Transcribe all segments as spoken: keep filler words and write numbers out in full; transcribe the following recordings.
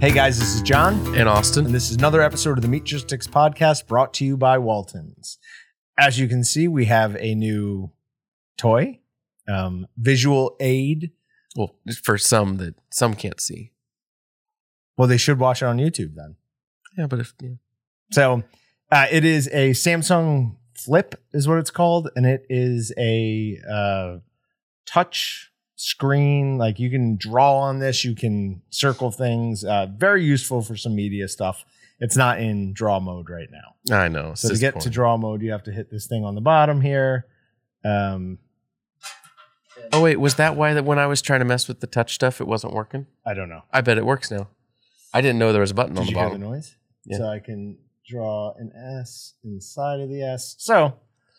Hey guys, this is John. And Austin. And this is another episode of the Meat Logistics Podcast brought to you by Waltons. As you can see, we have a new toy, um, visual aid. Well, for some that some can't see. Well, they should watch it on YouTube then. Yeah, but if... Yeah. So uh, it is a Samsung Flip is what it's called. And it is a uh, touch screen. Like you can draw on this. You can circle things. Uh, very useful for some media stuff. It's not in draw mode right now. I know. So to get to draw mode, you have to hit this thing on the bottom here. Um, oh, wait. Was that why that when I was trying to mess with the touch stuff, it wasn't working? I don't know. I bet it works now. I didn't know there was a button Did on the you bottom. Hear the noise? Yeah. So I can draw an S inside of the S. So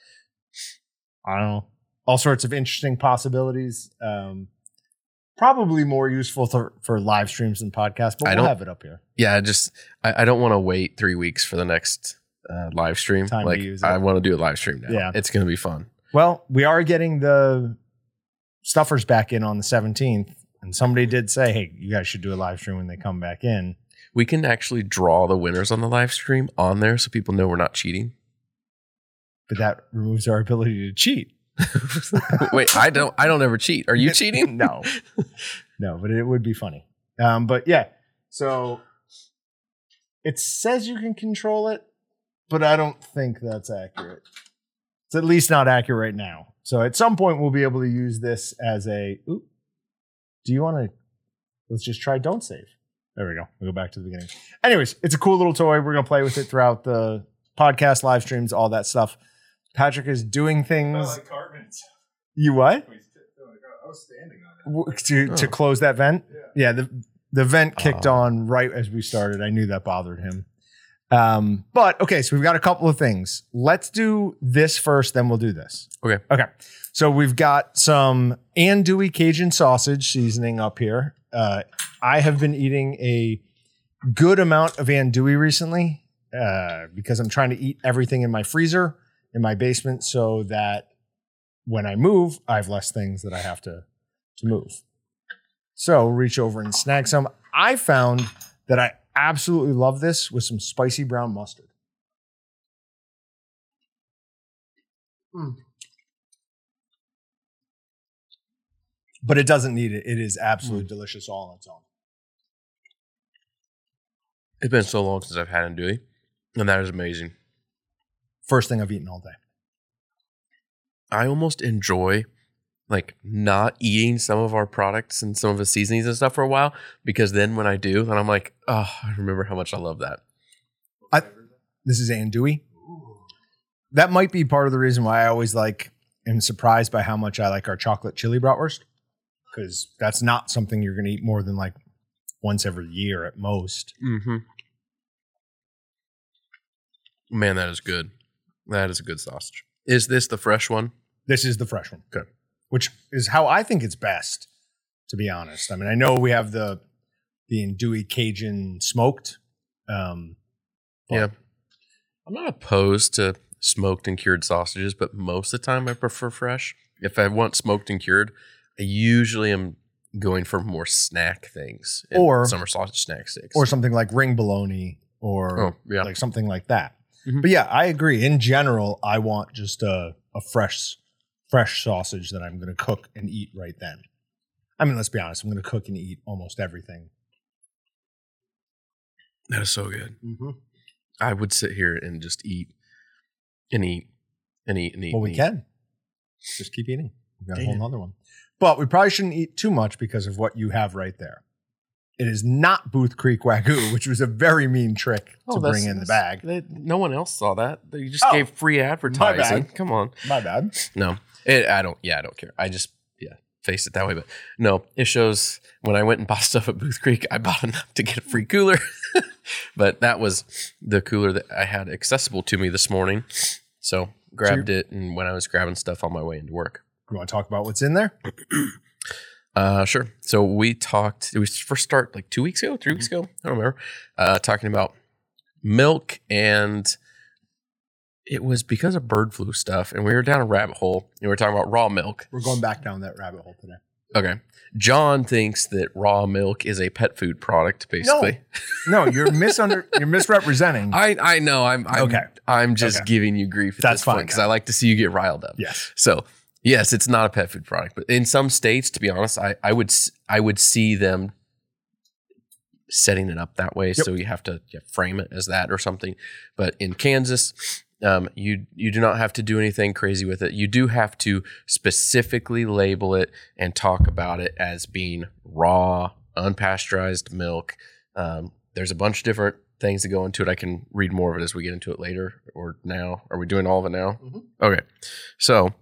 I don't know. All sorts of interesting possibilities. Um, probably more useful for, for live streams and podcasts, but I we'll don't- have it up here. Yeah, I just I, I don't want to wait three weeks for the next uh, live stream. Time to like use it. I want to do a live stream now. Yeah. It's going to be fun. Well, we are getting the stuffers back in on the seventeenth. And somebody did say, hey, you guys should do a live stream when they come back in. We can actually draw the winners on the live stream on there so people know we're not cheating. But that removes our ability to cheat. Wait, I don't I don't ever cheat. Are you cheating? No. No, but it would be funny. Um, but yeah, so it says you can control it, but I don't think that's accurate. It's at least not accurate right now. So at some point we'll be able to use this as a, oop, do you want to, let's just try don't save. There we go. We'll go back to the beginning. Anyways, it's a cool little toy. We're going to play with it throughout the podcast, live streams, all that stuff. Patrick is doing things. Like Cartman's. You what? I was standing on it. W- To, Oh. to close that vent? Yeah. Yeah, the, the vent kicked Oh. on right as we started. I knew that bothered him. Um, but okay, so we've got a couple of things. Let's do this first, then we'll do this. Okay. Okay. So we've got some andouille Cajun sausage seasoning up here. Uh, I have been eating a good amount of andouille recently uh, because I'm trying to eat everything in my freezer in my basement so that when I move, I have less things that I have to, to move. So reach over and snag some. I found that I absolutely love this with some spicy brown mustard. Mm. But it doesn't need it. It is absolutely delicious all on its own. It's been so long since I've had andouille, and that is amazing. First thing I've eaten all day. I almost enjoy like not eating some of our products and some of the seasonings and stuff for a while, because then when I do, and I'm like, oh, I remember how much I love that. I, this is andouille. That might be part of the reason why I always like am surprised by how much I like our chocolate chili bratwurst, because that's not something you're going to eat more than like once every year at most. Mm-hmm. Man, that is good. That is a good sausage. Is this the fresh one? This is the fresh one. Okay. Which is how I think it's best, to be honest. I mean, I know we have the the andouille Cajun smoked. Um, but Yeah. I'm not opposed to smoked and cured sausages, but most of the time I prefer fresh. If I want smoked and cured, I usually am going for more snack things. and Or- summer sausage snack sticks. Or something like ring bologna or Oh, yeah. like something like that. Mhm. But yeah, I agree. In general, I want just a, a fresh fresh sausage that I'm going to cook and eat right then. I mean, let's be honest. I'm going to cook and eat almost everything. That is so good. Mm-hmm. I would sit here and just eat and eat and eat and eat. Well, we and eat. can. Just keep eating. We've got a Damn. whole other one. But we probably shouldn't eat too much because of what you have right there. It is not Booth Creek Wagyu, which was a very mean trick to Oh, that's- bring in the that's- bag. they- no one else saw that. You just Oh, gave free advertising. bad. Come on. My bad. No, it, I don't. Yeah, I don't care. I just yeah face it that way. But no, it shows when I went and bought stuff at Booth Creek, I bought enough to get a free cooler. But that was the cooler that I had accessible to me this morning. So grabbed it, and when I was grabbing stuff on my way into work. You want to talk about what's in there? Uh, sure. So we talked. Did we first start like two weeks ago, three weeks ago? I don't remember. Uh, talking about milk, and it was because of bird flu stuff, and we were down a rabbit hole, and we were talking about raw milk. We're going back down that rabbit hole today. Okay. John thinks that raw milk is a pet food product, basically. No, you're misunder you're misrepresenting. I, I know. I'm, I'm Okay. I'm just Okay. giving you grief at That's this point fine, because yeah. I like to see you get riled up. Yes. So yes, it's not a pet food product, but in some states, to be honest, I, I would s- I would see them setting it up that way. Yep. So you have to yeah, frame it as that or something. But in Kansas, um, you you do not have to do anything crazy with it. You do have to specifically label it and talk about it as being raw, unpasteurized milk. Um, there's a bunch of different things that go into it. I can read more of it as we get into it later or now. Are we doing all of it now? Mm-hmm. Okay. So,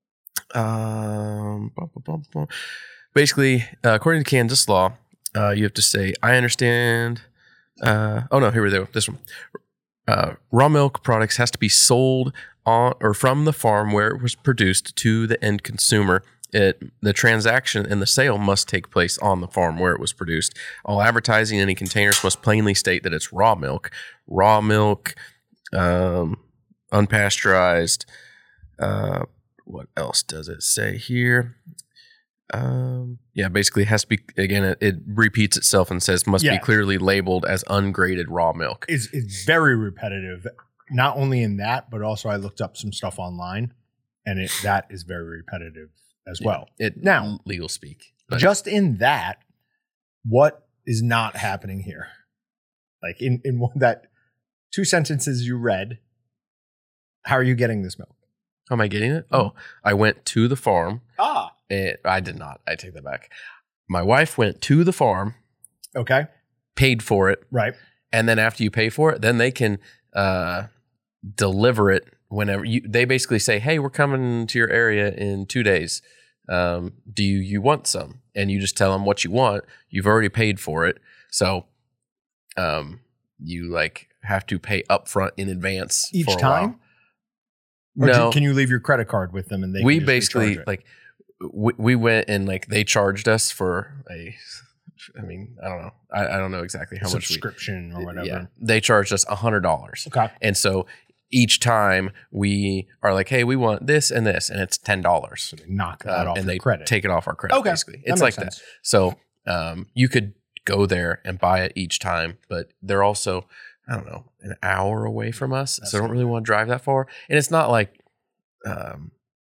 um, bum, bum, bum, bum. basically, uh, according to Kansas law, uh, you have to say, I understand. Uh, oh, no, here we go. This one. Uh, raw milk products has to be sold on or from the farm where it was produced to the end consumer. It, the transaction and the sale must take place on the farm where it was produced. All advertising in any containers must plainly state that it's raw milk. Raw milk, um, unpasteurized. Uh, what else does it say here? Um, yeah, basically it has to be, again, it, it repeats itself and says must Yeah. be clearly labeled as ungraded raw milk. It's, it's very repetitive, not only in that, but also I looked up some stuff online, and it that is very repetitive as well. It Now- legal speak. But Just in that, what is not happening here? Like in in one, that two sentences you read, how are you getting this milk? how am I getting it? Oh, I went to the farm. Ah, And I did not. I take that back. My wife went to the farm, okay, paid for it, right. and then after you pay for it, then they can uh, deliver it whenever you. They basically say, "Hey, we're coming to your area in two days. Um, do you you want some?" And you just tell them what you want. You've already paid for it, so um, you like have to pay upfront in advance Each for a time? while. Or do- No, can you leave your credit card with them and they? we can just basically recharge it? like we, we went and like they charged us for a I mean I don't know I, I don't know exactly how much subscription we or whatever. yeah they charged us a hundred dollars Okay. and so each time we are like, hey, we want this and this, and it's ten dollars So they knock that off and your they credit. take it off our credit. Okay. Basically That it's makes like that. sense. So um you could go there and buy it each time, but they're also I don't know an hour away from us, That's so I don't not really want to drive that far, and it's not like um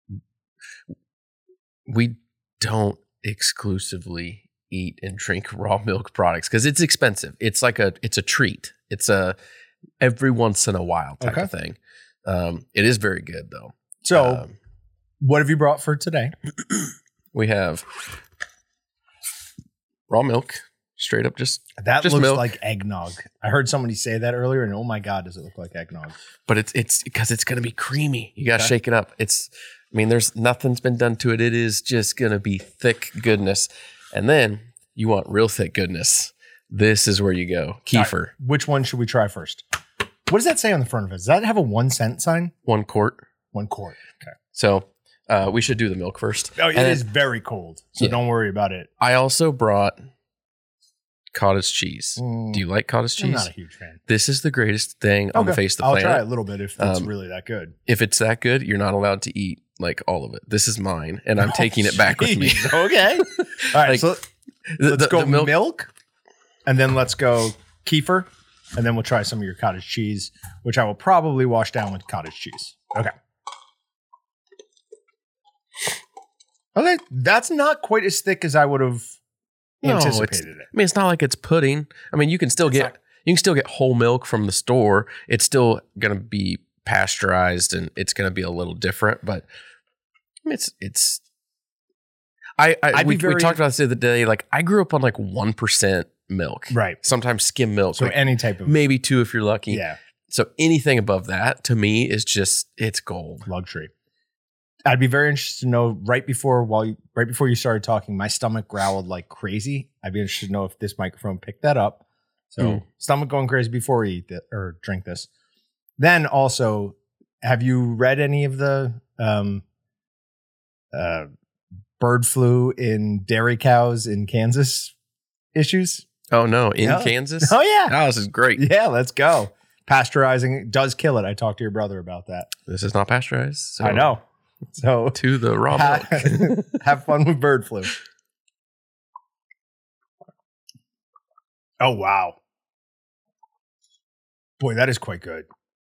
we don't exclusively eat and drink raw milk products because it's expensive. It's like a it's a treat. It's a every once in a while type Okay. of thing. Um, it is very good though. So, Um, what have you brought for today? we have raw milk, straight up just, That Just looks milk. like eggnog. I heard somebody say that earlier, and oh my god, does it look like eggnog? but it's it's because it's gonna be creamy. You gotta Okay. shake it up. It's I mean, there's nothing's been done to it. It is just gonna be thick goodness. And then you want real thick goodness. This is where you go. Kefir, Which one should we try first? What does that say on the front of it? Does that have a one cent sign? one quart. One quart. Okay. So uh, we should do the milk first. Oh, it And is very cold, so Yeah. don't worry about it. I also brought cottage cheese. Mm, Do you like cottage I'm cheese? not a huge fan. This is the greatest thing on the Okay. face of the I'll planet. try a little bit if it's Um, really that good. If it's that good, you're not allowed to eat like all of it. This is mine, and I'm taking it back with me. Jeez, okay. All right. Like, so The- let's the- go the milk- milk, and then let's go kefir, and then we'll try some of your cottage cheese, which I will probably wash down with cottage cheese. Okay. Okay, that's not quite as thick as I would have No, it's- anticipated it. I mean, it's not like it's pudding. I mean, you can still It's get not- you can still get whole milk from the store. It's still going to be pasteurized, and it's going to be a little different. But I mean, it's it's. I, I I'd we, be very- we talked about this the other day. Like I grew up on like one percent milk, Right. sometimes skim milk, So like any type of maybe two if you're lucky. yeah So anything above that to me is just it's gold. luxury. I'd be very interested to know right before while you, right before you started talking, my stomach growled like crazy. I'd be interested to know if this microphone picked that up. So Mm. stomach going crazy before we eat it or drink this. Then also, have you read any of the um, uh, bird flu in dairy cows in Kansas issues? Oh no, in No. Kansas? Oh yeah, Oh, this is great. yeah. Let's go. Pasteurizing it does kill it. I talked to your brother about that. This is not pasteurized. So I know. So to the raw ha- milk. have fun with bird flu. Oh, wow. Boy, that is quite good.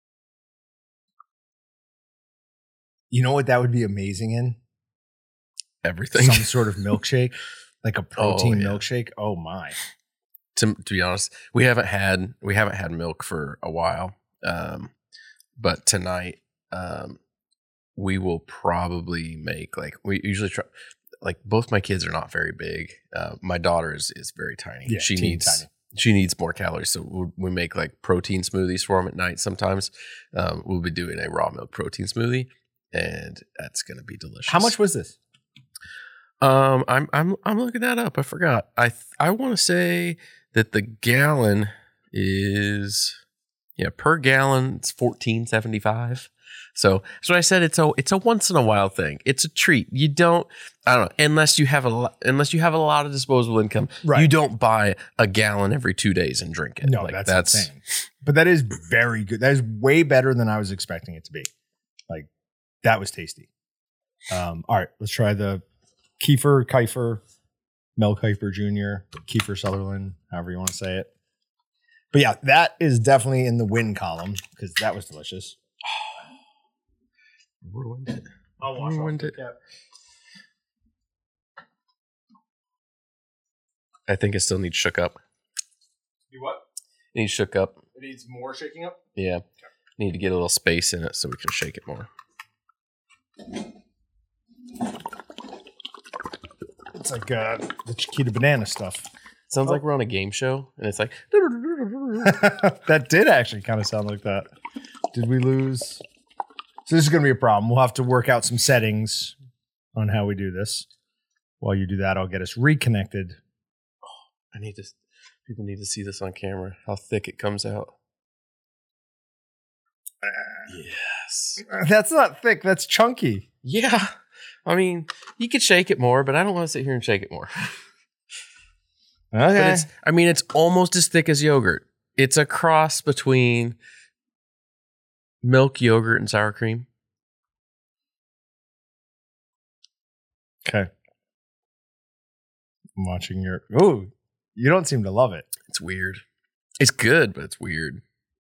You know what that would be amazing in? Everything. Some sort of milkshake, like a protein Oh, yeah. milkshake. Oh my! to, to be honest, we haven't had we haven't had milk for a while. Um, but tonight, um, we will probably make like we usually try. Like both my kids are not very big. Uh, my daughter is is very tiny. Yeah, she teeny needs tiny. she needs more calories. So we we make like protein smoothies for them at night. Sometimes um, we'll be doing a raw milk protein smoothie, and that's going to be delicious. How much was this? Um, I'm I'm I'm looking that up. I forgot. I th- I want to say that the gallon is yeah per gallon it's fourteen seventy five. So that's what I said. It's a it's a once in a while thing. It's a treat. You don't I don't know unless you have a lo- unless you have a lot of disposable income. Right. You don't buy a gallon every two days and drink it. No, Like, that's, insane. But that is very good. That is way better than I was expecting it to be. Like that was tasty. Um, all right, let's try the Kiefer Kiefer, Mel Kiper Junior, Kiefer Sutherland, however you want to say it. But yeah, that is definitely in the win column because that was delicious. Ruined it. I'll wash off Ruined the it. I think it still needs shook up. Do what? It needs shook up. It needs more shaking up? Yeah. Need to get a little space in it so we can shake it more. It's like uh, the Chiquita Banana stuff. Sounds Oh. like we're on a game show, and it's like. That did actually kind of sound like that. Did we lose? So this is going to be a problem. We'll have to work out some settings on how we do this. While you do that, I'll get us reconnected. I need to. People need to see this on camera. How thick it comes out. Yes. That's not thick. That's chunky. Yeah. I mean, you could shake it more, but I don't want to sit here and shake it more. Okay. But it's. I mean, it's almost as thick as yogurt. It's a cross between milk, yogurt, and sour cream. Okay. I'm watching your. Oh, you don't seem to love it. It's weird. It's good, but it's weird.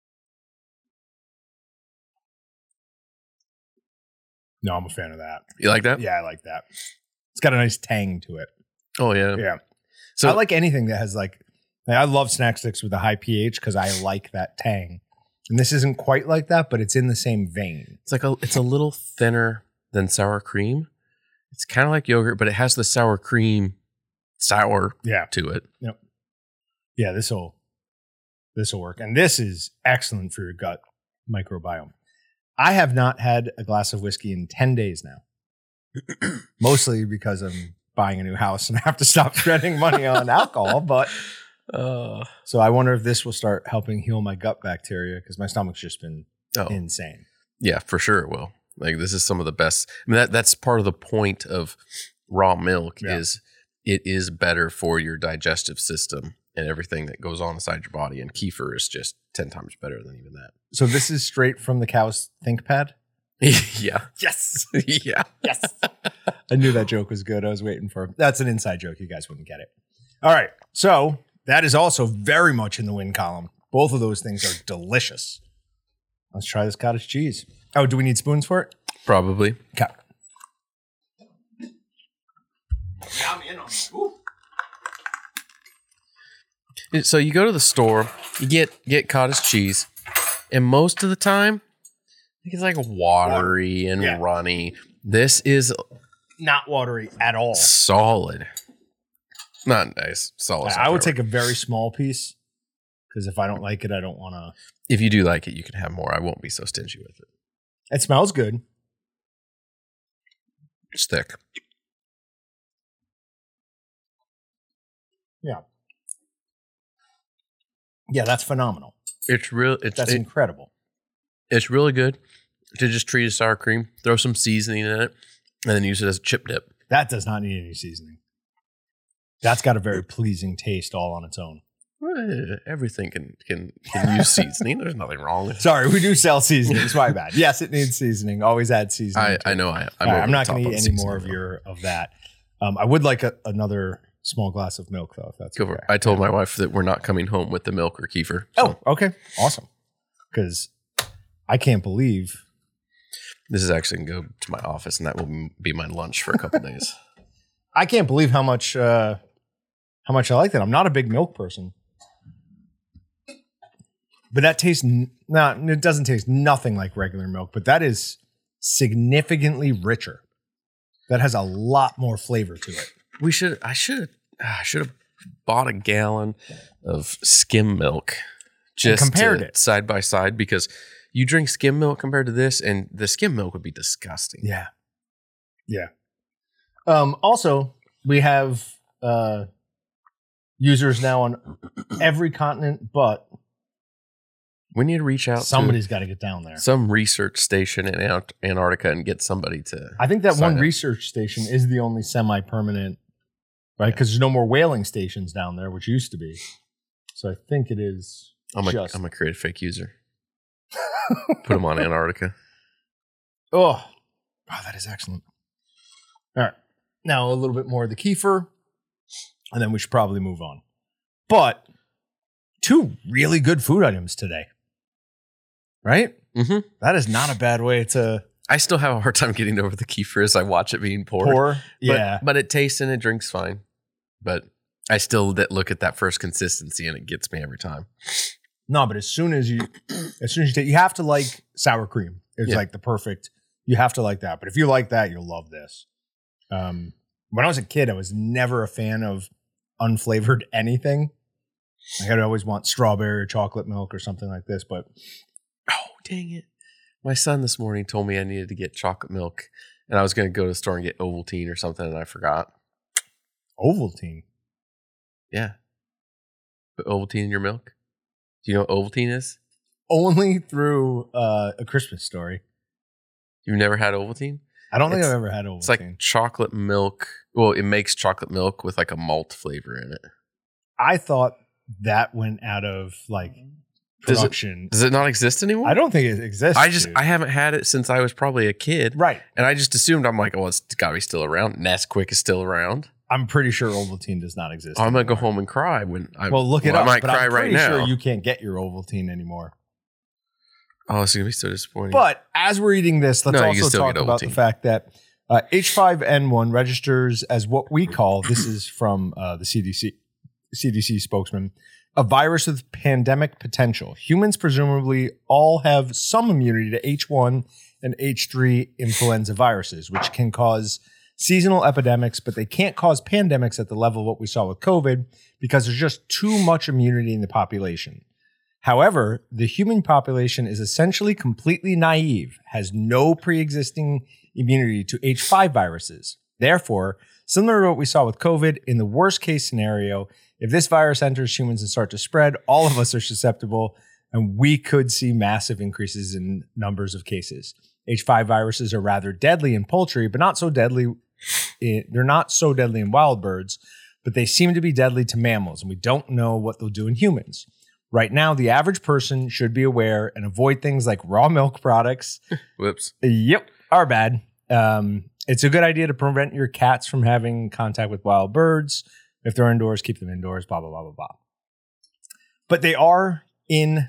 No, I'm a fan of that. You like that? Yeah, I like that. It's got a nice tang to it. Oh yeah. Yeah. So I like anything that has like, like I love snack sticks with a high pH because I like that tang. And this isn't quite like that, but it's in the same vein. it's like a. It's a little thinner than sour cream. It's kind of like yogurt, but it has the sour cream sour Yeah. to it. Yeah, this will this will work. And this is excellent for your gut microbiome. I have not had a glass of whiskey in ten days now. Mostly because I'm buying a new house and I have to stop spending money on alcohol. But Uh, so I wonder if this will start helping heal my gut bacteria because my stomach's just been oh, insane. yeah, for sure it will. Like this is some of the best. I mean, that that's part of the point of raw milk Yeah. is it is better for your digestive system and everything that goes on inside your body. And kefir is just ten times better than even that. So this is straight from the cow's ThinkPad? yeah. Yes. yeah. Yes. I knew that joke was good. I was waiting for it. That's an inside joke. You guys wouldn't get it. All right. So that is also very much in the win column. Both of those things are delicious. Let's try this cottage cheese. Oh, do we need spoons for it? Probably. Okay. So you go to the store, you get get cottage cheese, and most of the time, I think it's like watery and Yeah. runny. This is Not watery at all. solid. Not nice. Solid. I would take a very small piece because if I don't like it, I don't want to. If you do like it, you can have more. I won't be so stingy with it. It smells good. It's thick. Yeah. Yeah, that's phenomenal. It's real. It's That's it- incredible. it's really good to just treat as sour cream. Throw some seasoning in it, and then use it as a chip dip. That does not need any seasoning. That's got a very pleasing taste all on its own. Eh, Everything can can can use seasoning. There's nothing wrong with it. Sorry, we do sell seasonings. My bad. Yes, it needs seasoning. Always add seasoning. I, to I it. know. I, I'm, All right, over I'm the not top going to on eat any seasoning, more of though. your of that. Um, I would like a, another small glass of milk, though. If that's Go for okay. it. I told my wife that we're not coming home with the milk or kefir. So Oh, okay. Awesome. Because I can't believe. this is actually going to go to my office, and that will m- be my lunch for a couple days. I can't believe how much uh, how much I like that. I'm not a big milk person. But that tastes n- not, it doesn't taste nothing like regular milk, but that is significantly richer. That has a lot more flavor to it. We should. I should. I should have bought a gallon of skim milk, just compared to- it. side by side, because you drink skim milk compared to this, and the skim milk would be disgusting. Yeah. Yeah. Um, also, we have uh, users now on every continent, but We need to reach out somebody's got to get down there. to some research station in Ant- Antarctica and get somebody to. I think that sign one up. research station is the only semi-permanent, right? Because there's no more whaling stations down there, which used to be. So I think it is I'm a, just. I'm a create a fake user. Put them on Antarctica. Oh, wow, that is excellent. All right. Now a little bit more of the kefir, and then we should probably move on. But two really good food items today, right? Mm-hmm. That is not a bad way to I still have a hard time getting over the kefir as I watch it being poured. pour. But, Yeah. but it tastes and it drinks fine. But I still that look at that first consistency and it gets me every time. No, but as soon as you, as soon as you take, you have to like sour cream. It's Yeah. like the perfect. You have to like that. But if you like that, you'll love this. Um, when I was a kid, I was never a fan of unflavored anything. Like I'd always want strawberry or chocolate milk or something like this. But Oh, dang it. My son this morning told me I needed to get chocolate milk and I was going to go to the store and get Ovaltine or something and I forgot. Ovaltine. Yeah. Put Ovaltine in your milk. Do you know what Ovaltine is? Only through uh, A Christmas Story. You've never had Ovaltine? I don't think It's- I've ever had Ovaltine. It's like chocolate milk. Well, it makes chocolate milk with like a malt flavor in it. I thought that went out of like Does it- production. Does it not exist anymore? I don't think it exists. I just dude. I haven't had it since I was probably a kid, right. and I just assumed I'm like, oh, it's got to be still around. Nesquik is still around. I'm pretty sure Ovaltine does not exist. Oh, I'm gonna go anymore. home and cry when I. Well, look it well, up. I might but cry I'm right pretty now. sure you can't get your Ovaltine anymore. Oh, it's gonna be so disappointing. But as we're eating this, let's No, you can also still talk get about the Ovaltine. fact that uh, H five N one registers as what we call, this is from uh, the C D C, C D C spokesman, a virus with pandemic potential. Humans presumably all have some immunity to H one and H three influenza viruses, which can cause seasonal epidemics, but they can't cause pandemics at the level of what we saw with COVID because there's just too much immunity in the population. However, the human population is essentially completely naive, has no pre-existing immunity to H five viruses. Therefore, similar to what we saw with COVID, in the worst case scenario, if this virus enters humans and start to spread, all of us are susceptible and we could see massive increases in numbers of cases. H five viruses are rather deadly in poultry, but not so deadly. In, they're not so deadly in wild birds, but they seem to be deadly to mammals, and we don't know what they'll do in humans. Right now, the average person should be aware and avoid things like raw milk products. Whoops. Yep, are bad. Um, it's a good idea to prevent your cats from having contact with wild birds. If they're indoors, keep them indoors, blah, blah, blah, blah, blah. But they are in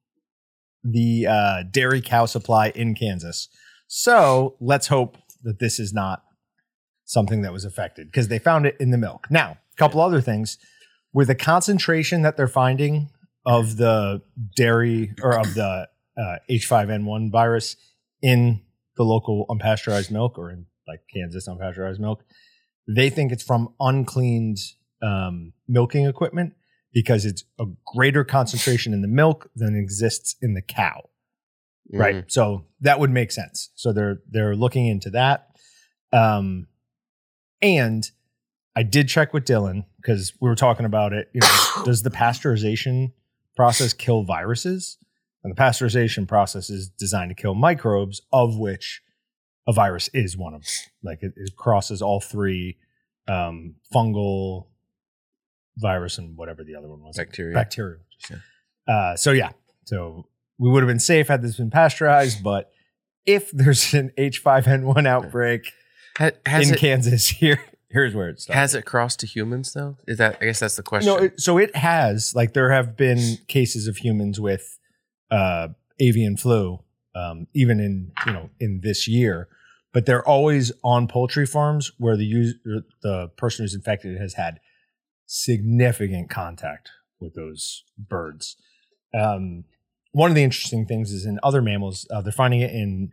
the uh, dairy cow supply in Kansas. So let's hope that this is not something that was affected because they found it in the milk. Now, a couple other things. With the concentration that they're finding of the dairy or of the uh, H five N one virus in the local unpasteurized milk or in like Kansas unpasteurized milk, they think it's from uncleaned um, milking equipment because it's a greater concentration in the milk than exists in the cow. Right. Mhm. So that would make sense. So they're they're looking into that. Um, and I did check with Dylan because we were talking about it. You know, does the pasteurization process kill viruses? And the pasteurization process is designed to kill microbes, of which a virus is one of them. Like it, it crosses all three, um, fungal, virus, and whatever the other one was. Bacteria. Bacterial. Uh, so yeah. So we would have been safe had this been pasteurized, but if there's an H five N one outbreak Ha- has in it, Kansas here, here's where it started. Has it crossed to humans though? Is that? I guess that's the question. No, it, so it has. Like there have been cases of humans with uh, avian flu, um, even in you know in this year, but they're always on poultry farms where the use, the person who's infected has had significant contact with those birds. Um, one of the interesting things is in other mammals, uh, they're finding it in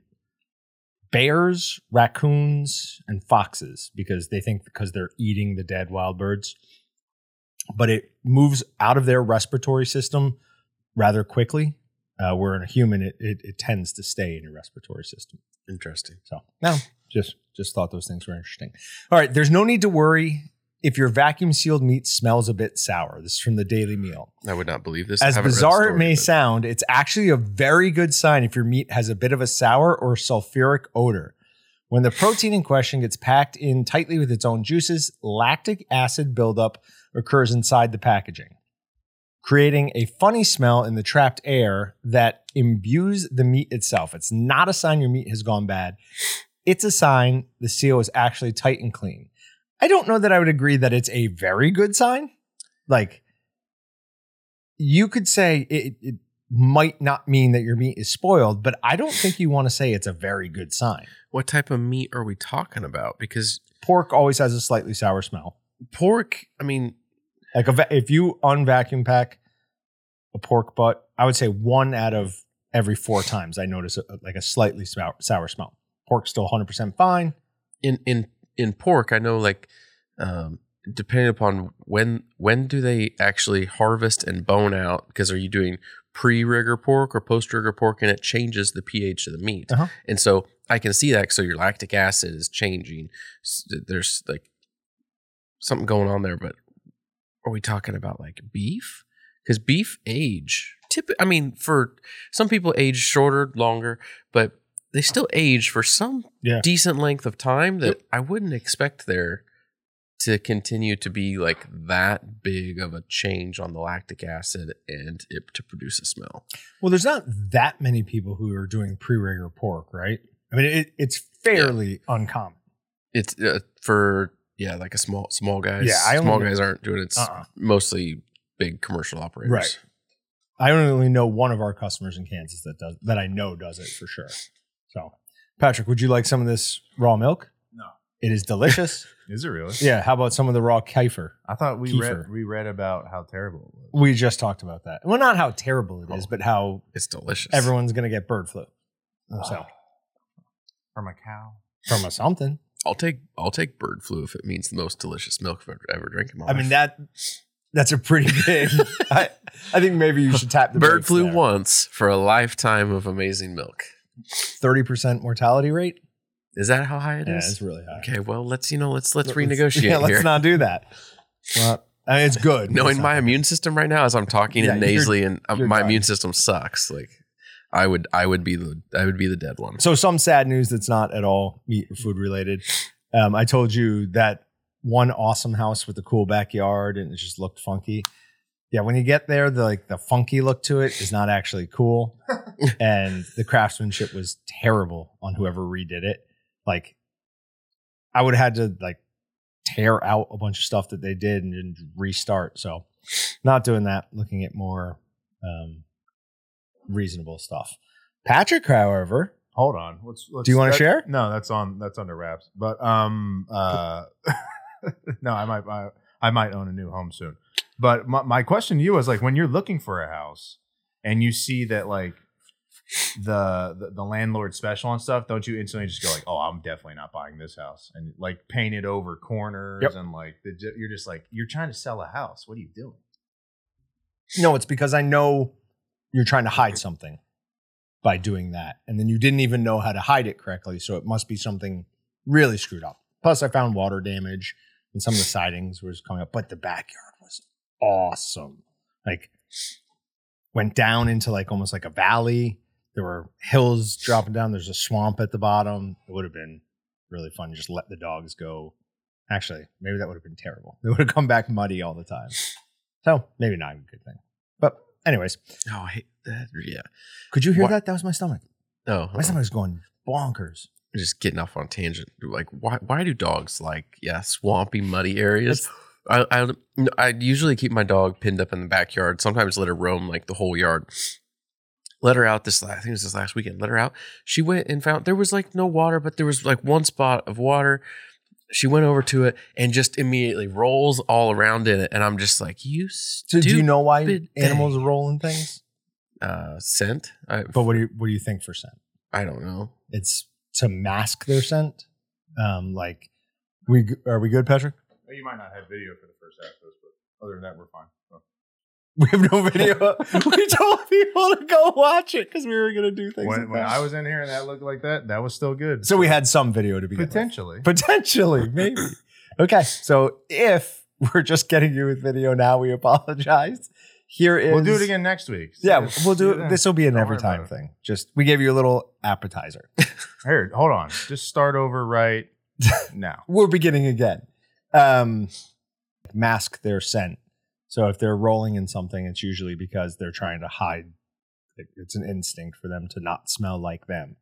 bears, raccoons, and foxes because they think because they're eating the dead wild birds. But it moves out of their respiratory system rather quickly, uh, where in a human, it, it, it tends to stay in your respiratory system. Interesting. So, no, just, just thought those things were interesting. All right, there's no need to worry if your vacuum sealed meat smells a bit sour. This is from the Daily Meal. I would not believe this. As I haven't read the bizarre it story, may but- sound, it's actually a very good sign if your meat has a bit of a sour or sulfuric odor. When the protein in question gets packed in tightly with its own juices, lactic acid buildup occurs inside the packaging, creating a funny smell in the trapped air that imbues the meat itself. It's not a sign your meat has gone bad. It's a sign the seal is actually tight and clean. I don't know that I would agree that it's a very good sign. Like, you could say it, it might not mean that your meat is spoiled, but I don't think you want to say it's a very good sign. What type of meat are we talking about? Because Pork always has a slightly sour smell. pork, I mean, Like a, va- if you unvacuum pack a pork butt, I would say one out of every four times I notice a, like a slightly sour, sour smell. Pork's still one hundred percent fine. in in in pork, I know like um, depending upon when when do they actually harvest and bone out? Because are you doing pre-rigor pork or post-rigor pork, and it changes the pH of the meat. Uh-huh. And so I can see that. So your lactic acid is changing. S- There's like something going on there. But are we talking about like beef? Because beef age, tip. I mean, for some people age shorter, longer, but they still age for some Yeah. decent length of time that Yep. I wouldn't expect there to continue to be like that big of a change on the lactic acid and it to produce a smell. Well, there's not that many people who are doing pre-rigor pork, right? I mean, it, it's fairly uncommon. It's uh, for yeah, like a small small guys. Yeah, I only small know- guys aren't doing it. It's Uh-uh. mostly big commercial operators. Right. I only know one of our customers in Kansas that does that I know does it for sure. So, Patrick, would you like some of this raw milk? No. It is delicious. Is it really? Yeah. How about some of the raw kefir? I thought we Kefir. read we read about how terrible it was. We just talked about that. Well, not how terrible it is, Oh. but how It's delicious. everyone's going to get bird flu. So, From a cow. from a something. I'll take I'll take bird flu if it means the most delicious milk I've ever, ever drank in my I life. mean, that that's a pretty big. I, I think maybe you should tap the bird brakes flu there. once for a lifetime of amazing milk. thirty percent mortality rate. Is that how high it Yeah, is? it's really high. Okay, well let's you know let's let's Let's- renegotiate Yeah, let's here. not do that. Well, I mean, it's good. but Knowing it's not my good. immune system right now as I'm talking Yeah, and you're- nasally and um, you're my done. immune system sucks. Like I would I would be the I would be the dead one. So some sad news that's not at all meat or food related. Um, I told you that one awesome house with a cool backyard and it just looked funky. Yeah, when you get there, the like the funky look to it is not actually cool, and the craftsmanship was terrible on whoever redid it. Like, I would have had to like tear out a bunch of stuff that they did and then restart. So, not doing that. Looking at more um, reasonable stuff. Patrick, however. Hold on. Let's, let's, Do you wanna that- share? No, that's on that's under wraps. But um uh no, I might I, I might own a new home soon. But my, my question to you is like when you're looking for a house and you see that like the, the the landlord special and stuff, don't you instantly just go like, "Oh, I'm definitely not buying this house." And like paint it over corners Yep. and like the, you're just like you're trying to sell a house. What are you doing? No, it's because I know you're trying to hide something by doing that. And then you didn't even know how to hide it correctly. So it must be something really screwed up. Plus, I found water damage and some of the sidings was coming up, but the backyard was awesome. Like, went down into like almost like a valley. There were hills dropping down. There's a swamp at the bottom. It would have been really fun to just let the dogs go. Actually, maybe that would have been terrible. They would have come back muddy all the time. So maybe not a good thing. But anyways, Oh, I hate that. Yeah. could you hear What? that? That was my stomach. Oh, My stomach was going bonkers. just getting off on a tangent. Like, why why do dogs like yeah swampy, muddy areas? I, I I usually keep my dog pinned up in the backyard. Sometimes let her roam like the whole yard. Let her out this. I think it was this last weekend. Let her out. She went and found there was like no water, but there was like one spot of water. She went over to it and just immediately rolls all around in it, and I'm just like, you. So do you know why thing. animals roll in things? Uh, scent. I, But what do you what do you think for scent? I don't know. It's to mask their scent. Um, like we are we good, Patrick? You might not have video for the first half of this, but other than that, we're fine. So. We have no video. We told people to go watch it because we were going to do things. When, like when that. I was in here and that looked like that, that was still good. So we had some video to begin potentially, with. Potentially, maybe. Okay, so if we're just getting you with video now, we apologize. Here is. We'll do it again next week. Yeah, we'll do See it. This will be an Don't every worry time about it. thing. Just we gave you a little appetizer. Here, hold on. Just start over right now. We're beginning again. Um, mask their scent. So if they're rolling in something, it's usually because they're trying to hide. It's an instinct for them to not smell like them.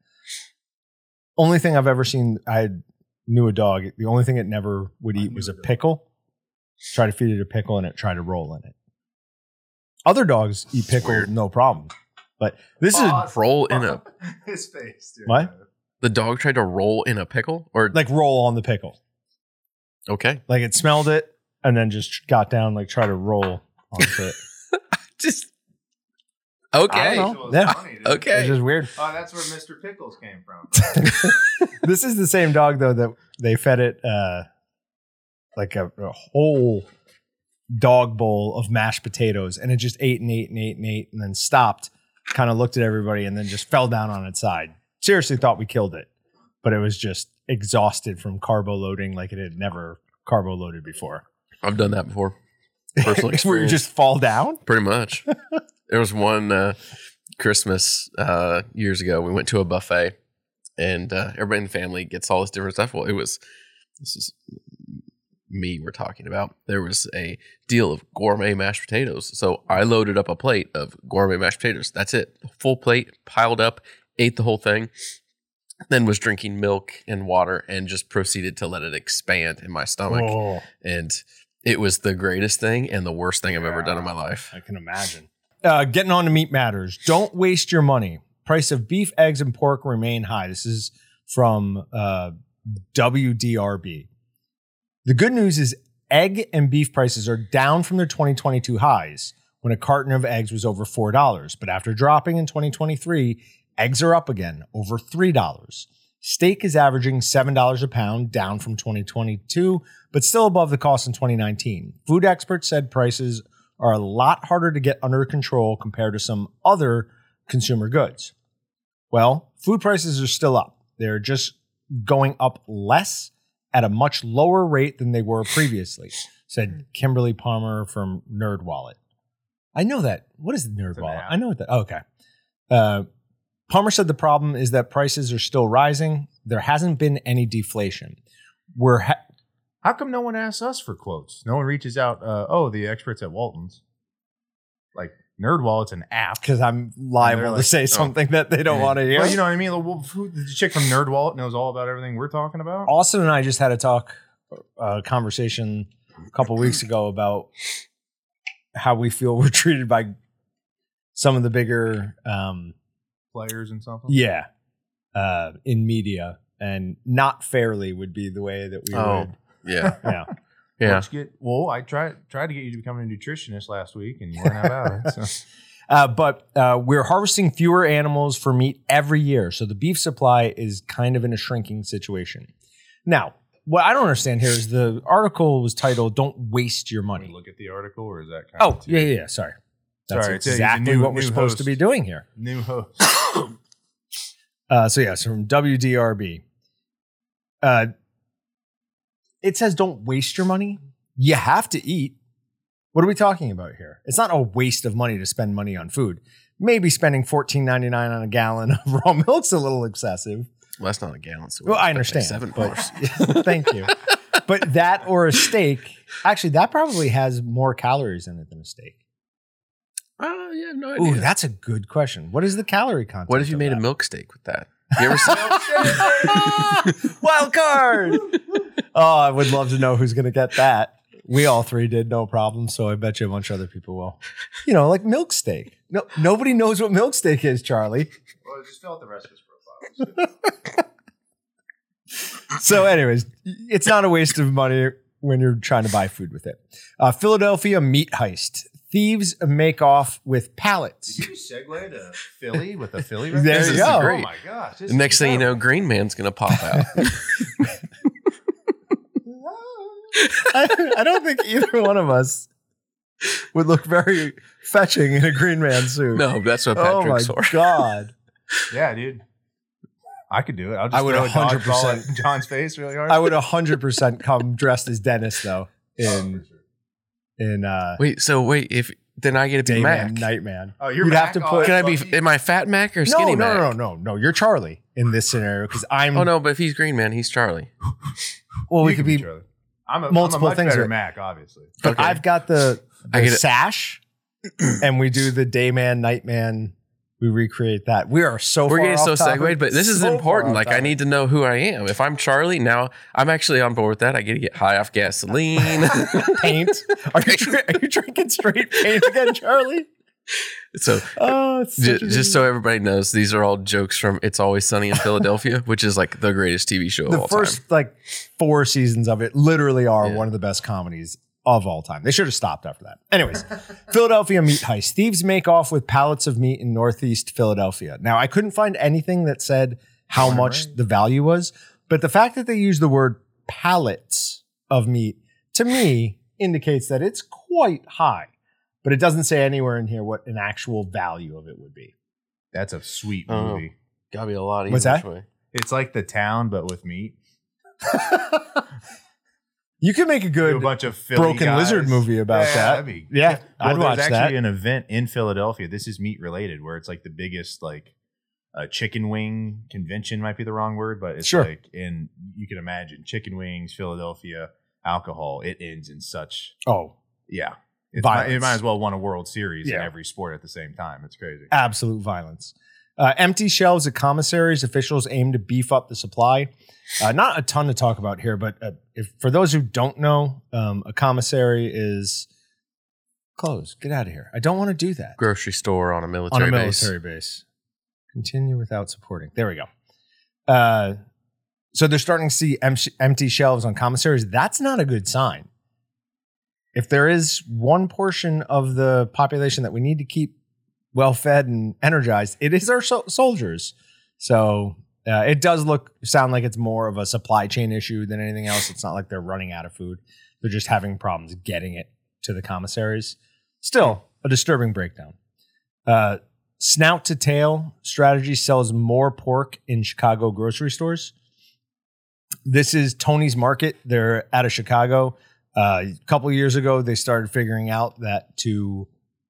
Only thing I've ever seen, I knew a dog. The only thing it never would eat was a pickle. Try to feed it a pickle and it tried to roll in it. Other dogs eat pickles, no problem. But this Oh, is Roll in a. his face. Dude. What? The dog tried to roll in a pickle, or like roll on the pickle. okay, Like it smelled it and then just got down, like try to roll onto it. just I okay. don't know. It's Yeah. funny, dude. Okay. It's just weird. Oh, that's where Mister Pickles came from. This is the same dog though that they fed it uh, like a, a whole dog bowl of mashed potatoes, and it just ate and ate and ate and ate, and then stopped, kind of looked at everybody, and then just fell down on its side. Seriously, thought we killed it, but it was just exhausted from carbo loading, like it had never carbo loaded before. I've done that before. Personal Where you experience. just fall down. Pretty much. There was one uh, Christmas uh, years ago. We went to a buffet, and uh, everybody in the family gets all this different stuff. Well, it was this is me we're talking about. There was a deal of gourmet mashed potatoes, so I loaded up a plate of gourmet mashed potatoes. That's it, full plate, piled up, ate the whole thing. Then was drinking milk and water, and just proceeded to let it expand in my stomach. Oh, And it was the greatest thing and the worst thing I've ever done in my life. I can imagine. Uh, getting on to meat matters. Don't waste your money. Price of beef, eggs, and pork remain high. This is from uh, W D R B. The good news is egg and beef prices are down from their twenty twenty-two highs when a carton of eggs was over four dollars. But after dropping in twenty twenty-three, eggs are up again, over three dollars. Steak is averaging seven dollars a pound, down from twenty twenty-two, but still above the cost in twenty nineteen. Food experts said prices are a lot harder to get under control compared to some other consumer goods. Well, food prices are still up. They're just going up less at a much lower rate than they were previously, said Kimberly Palmer from NerdWallet. I know that. What is NerdWallet? I know what that. Oh, okay. Uh, Palmer said the problem is that prices are still rising. There hasn't been any deflation. We're ha- How come no one asks us for quotes? No one reaches out. Uh, oh, the experts at Walton's. Like NerdWallet's an app. because I'm liable they're to like, say something that they don't want to hear. Well, you know what I mean? Like, well, who, the chick from NerdWallet knows all about everything we're talking about. Austin and I just had a talk, a conversation a couple weeks ago about how we feel we're treated by some of the bigger, um, Players and something. yeah, uh, in media, and not fairly would be the way that we Oh, would. yeah. Yeah. Yeah. Let's get, well, I tried tried to get you to become a nutritionist last week, and you weren't about it. So. Uh, but uh, we're harvesting fewer animals for meat every year. So the beef supply is kind of in a shrinking situation. Now, what I don't understand here is the article was titled, Don't Waste Your Can Money. we look at the article, or is that kind Oh, of too- yeah, yeah, yeah. Sorry. That's Sorry, it's a- he's a exactly new- what we're new supposed to host. be doing here. New host. Uh, so, yeah, so from W D R B. Uh, it says don't waste your money. You have to eat. What are we talking about here? It's not a waste of money to spend money on food. Maybe spending fourteen ninety-nine on a gallon of raw milk's a little excessive. Well, that's not a gallon. So Well, I expect understand. Seven but- dollars. Thank you. But that or a steak, actually, that probably has more calories in it than a steak. Oh, yeah, no idea. Ooh, that's a good question. What is the calorie content? What if you of made that? a milk steak with that? You ever seen Wild card. Oh, I would love to know who's going to get that. We all three did, no problem. So I bet you a bunch of other people will. You know, like milk steak. No, nobody knows what milk steak is, Charlie. Well, just fill out the rest of his profile. So, anyways, it's not a waste of money when you're trying to buy food with it. Uh, Philadelphia meat heist. Thieves make off with pallets. Did you segue to Philly with a Philly There reference? you This go. is great. Oh my gosh. this The next is thing you know, incredible. Green Man's gonna pop out. I, I don't think either one of us would look very fetching in a Green Man suit. No, that's what Oh my Patrick's for. God. Yeah, dude. I could do it. I'll just I would throw a dodgeball one hundred percent at John's face really hard. I would one hundred percent come dressed as Dennis, though, Oh, in, for sure. in uh, Wait, so wait, if then I get to be Dayman, Mac. Nightman. Oh, you're You'd Mac? have to Oh, put. Can I Lucky. be? Am I Fat Mac or no, Skinny no, Mac? no, no, no, no. You're Charlie in this scenario because I'm. Oh no, but if he's Green Man, he's Charlie. Well, we You could can be. Charlie. I'm a, multiple I'm a much things better with- Mac, obviously. But Okay. I've got the, I the get it. sash, and we do the Dayman, Nightman. We recreate that. We are so. We're far getting so off topic. segued, but this is So far important. off Like I topic. need to know who I am. If I'm Charlie, now I'm actually on board with that. I get to get high off gasoline. paint. Are you, dri- are you drinking straight paint again, Charlie? so Oh, it's j- such a- just so everybody knows, these are all jokes from It's Always Sunny in Philadelphia, which is like the greatest T V show of the all first time. like four seasons of it literally are Yeah. one of the best comedies of all time. They should have stopped after that. Anyways, Philadelphia meat heist. Thieves make off with pallets of meat in Northeast Philadelphia. Now, I couldn't find anything that said how Born and much raised. the value was, but the fact that they use the word pallets of meat to me indicates that it's quite high. But it doesn't say anywhere in here what an actual value of it would be. That's a sweet Oh. movie. Gotta be a lot. What's either that? which way. It's like The Town, but with meat. You could make a Do a good bunch of Philly Broken guys. Lizard movie about Yeah, that. that'd be- Yeah, I'd well, watch there's that. actually an event in Philadelphia. This is meat related, where it's like the biggest like uh, chicken wing convention. Might be the wrong word, but it's Sure. like in you can imagine chicken wings, Philadelphia, alcohol. It ends in such Oh, yeah. It's, Violence. it might as well won a World Series in Yeah. every sport at the same time. It's crazy. absolute violence. Uh, empty shelves at commissaries. Officials aim to beef up the supply. Uh, not a ton to talk about here, but uh, if for those who don't know, um, a commissary is close. Get out of here. I don't want to do that Grocery store on a military on a base. military base. Continue without supporting. There we go. Uh, so they're starting to see em- empty shelves on commissaries. That's not a good sign. If there is one portion of the population that we need to keep well fed and energized, it is our so- soldiers. So uh, it does look sound like it's more of a supply chain issue than anything else. It's not like they're running out of food; they're just having problems getting it to the commissaries. Still, a disturbing breakdown. Uh, snout to tail strategy sells more pork in Chicago grocery stores. This is Tony's Market. They're out of Chicago. Uh, a couple years ago, they started figuring out that to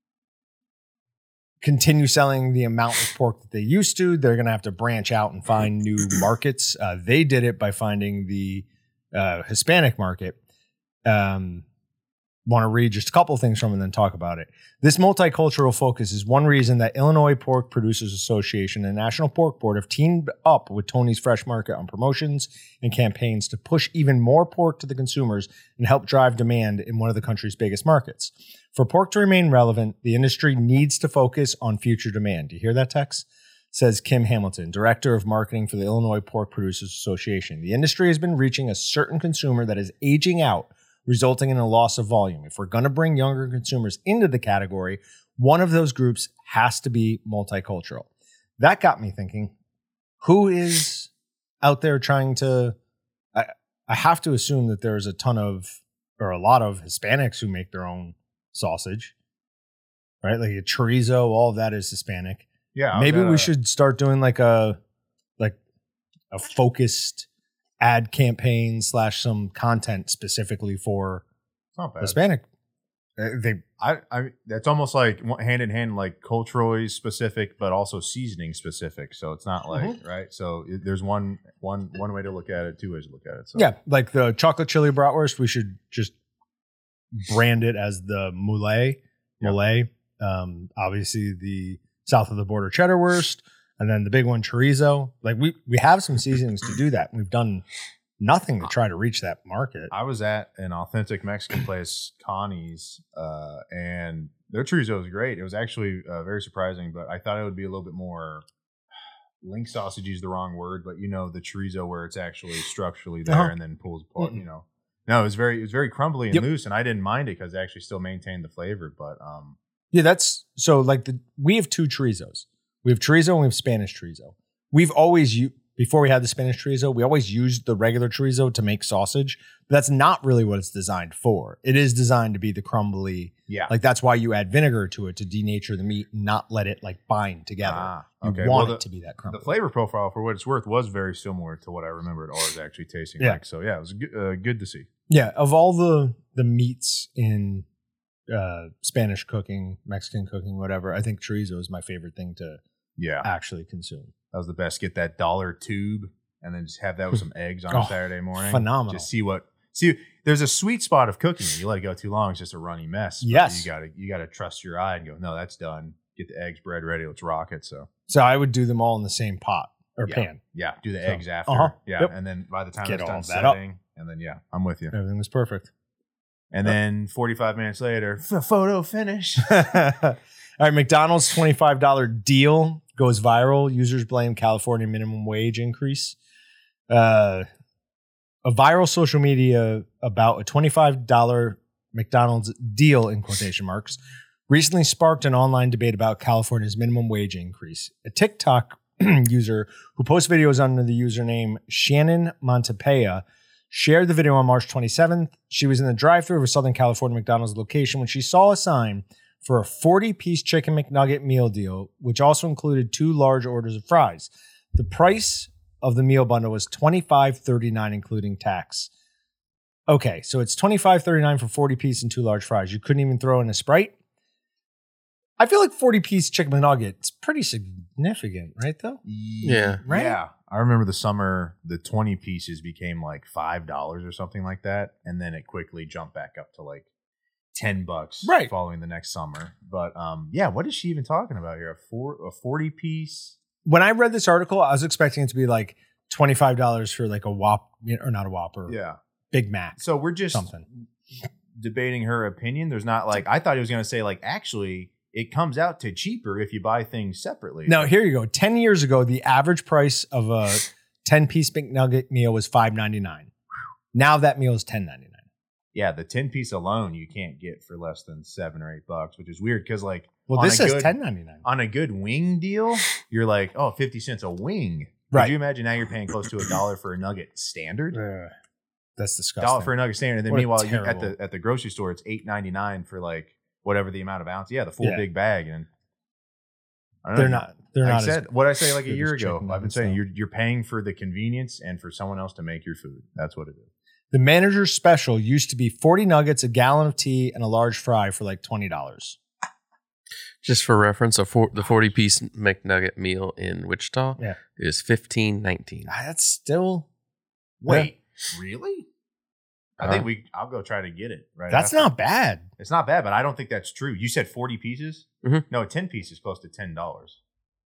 continue selling the amount of pork that they used to, they're going to have to branch out and find new markets. Uh, they did it by finding the uh, Hispanic market. Um, want to read just a couple of things from it and then talk about it. This multicultural focus is one reason that Illinois Pork Producers Association and National Pork Board have teamed up with Tony's Fresh Market on promotions and campaigns to push even more pork to the consumers and help drive demand in one of the country's biggest markets. For pork to remain relevant, the industry needs to focus on future demand. Do you hear that, Tex? Says Kim Hamilton, Director of Marketing for the Illinois Pork Producers Association. The industry has been reaching a certain consumer that is aging out, resulting in a loss of volume. If we're going to bring younger consumers into the category, one of those groups has to be multicultural. That got me thinking, who is out there trying to, I, I have to assume that there's a ton of, or a lot of Hispanics who make their own sausage, right? Like a chorizo, all of that is Hispanic. Yeah, I was Maybe at we a- should start doing like a, like a focused ad campaign slash some content specifically for It's not bad. Hispanic. Uh, They I, I, that's almost like one- hand in hand, like culturally specific, but also seasoning specific. So it's not like Mm-hmm. right. So it, there's one, one, one way to look at it, two ways to look at it. So yeah, like the chocolate chili bratwurst. We should just brand it as the moulet. Yeah. Moulet. Um, obviously the south of the border cheddar wurst. And then the big one, chorizo. Like we we have some seasonings to do that. We've done nothing to try to reach that market. I was at an authentic Mexican place, Connie's, uh, and their chorizo was great. It was actually uh, very surprising, but I thought it would be a little bit more. Link sausage is the wrong word, but you know the chorizo where it's actually structurally there Uh-huh. and then pulls apart. You know, no, it was very it was very crumbly and Yep. loose, and I didn't mind it because it actually still maintained the flavor. But um, Yeah, that's so like the we have two chorizos. We have chorizo and we have Spanish chorizo. We've always u- before we had the Spanish chorizo, we always used the regular chorizo to make sausage. But that's not really what it's designed for. It is designed to be the crumbly. yeah, Like that's why you add vinegar to it to denature the meat and not let it like bind together. Ah, You okay. want Well, it to be that the crumbly. flavor profile, for what it's worth, was very similar to what I remembered ours actually tasting Yeah. like. So yeah, it was good, uh, good to see. Yeah, of all the the meats in uh, Spanish cooking, Mexican cooking, whatever, I think chorizo is my favorite thing to Yeah, actually consume. that was the best. Get that dollar tube and then just have that with some eggs on Oh, a Saturday morning. phenomenal. Just see what see. There's a sweet spot of cooking. You let it go too long, it's just a runny mess. But Yes. you gotta you gotta trust your eye and go. No, that's done. Get the eggs, bread ready. Let's rock it. So So I would do them all in the same pot or Yeah. pan. yeah, do the So, eggs after. uh-huh, Yeah, yep. and then by the time Get it's all done of that up. setting, and then yeah, I'm with you. Everything was perfect. And Yep. then forty-five minutes later, f- photo finish. All right, McDonald's twenty-five dollars deal goes viral. Users blame California minimum wage increase. Uh, a viral social media about a twenty-five dollars McDonald's deal, in quotation marks, recently sparked an online debate about California's minimum wage increase. A TikTok user who posts videos under the username Shannon Montepaya shared the video on March twenty-seventh. She was in the drive-thru of a Southern California McDonald's location when she saw a sign for a forty-piece chicken McNugget meal deal, which also included two large orders of fries. The price of the meal bundle was twenty-five thirty-nine, including tax. Okay, so it's twenty-five thirty-nine for forty piece and two large fries. You couldn't even throw in a Sprite? I feel like forty-piece chicken McNugget is pretty significant, right, though? Yeah. Right? Yeah. I remember the summer, the twenty pieces became like five dollars or something like that. And then it quickly jumped back up to like ten bucks Right. following the next summer. But um, yeah, what is she even talking about here? A four, a forty piece? When I read this article, I was expecting it to be like twenty-five dollars for like a Whop, or not a Whopper, Yeah. Big Mac. So we're just Something. debating her opinion. There's not like, I thought he was going to say like, actually, it comes out to cheaper if you buy things separately. Now, here you go. ten years ago, the average price of a ten-piece McNugget meal was five ninety-nine. Now that meal is ten ninety-nine. Yeah, the ten piece alone you can't get for less than seven or eight bucks, which is weird because like Well, on this a says good- ten ninety-nine. on a good wing deal, you're like, oh, fifty cents a wing. Right. Could you imagine now you're paying close to a dollar for a nugget standard? Ugh, that's disgusting. Dollar for a nugget standard. And then What a meanwhile, you, at terrible- the at the grocery store, it's eight ninety nine for like whatever the amount of ounce. Yeah, the full Yeah. big bag. And I don't They're know, not. They're like not. I said, as, what I say like a good year as ago. chicken I've been nuggets, saying though. you're you're paying for the convenience and for someone else to make your food. That's what it is. the manager's special used to be forty nuggets, a gallon of tea, and a large fry for like twenty dollars. Just for reference, a four, the forty piece McNugget meal in Wichita Yeah. is fifteen nineteen. Ah, That's still. Wait, really? I Uh, think we. I'll go try to get it. Right. That's after. not bad. It's not bad, but I don't think that's true. You said forty pieces. Mhm. No, a ten piece is close to ten dollars.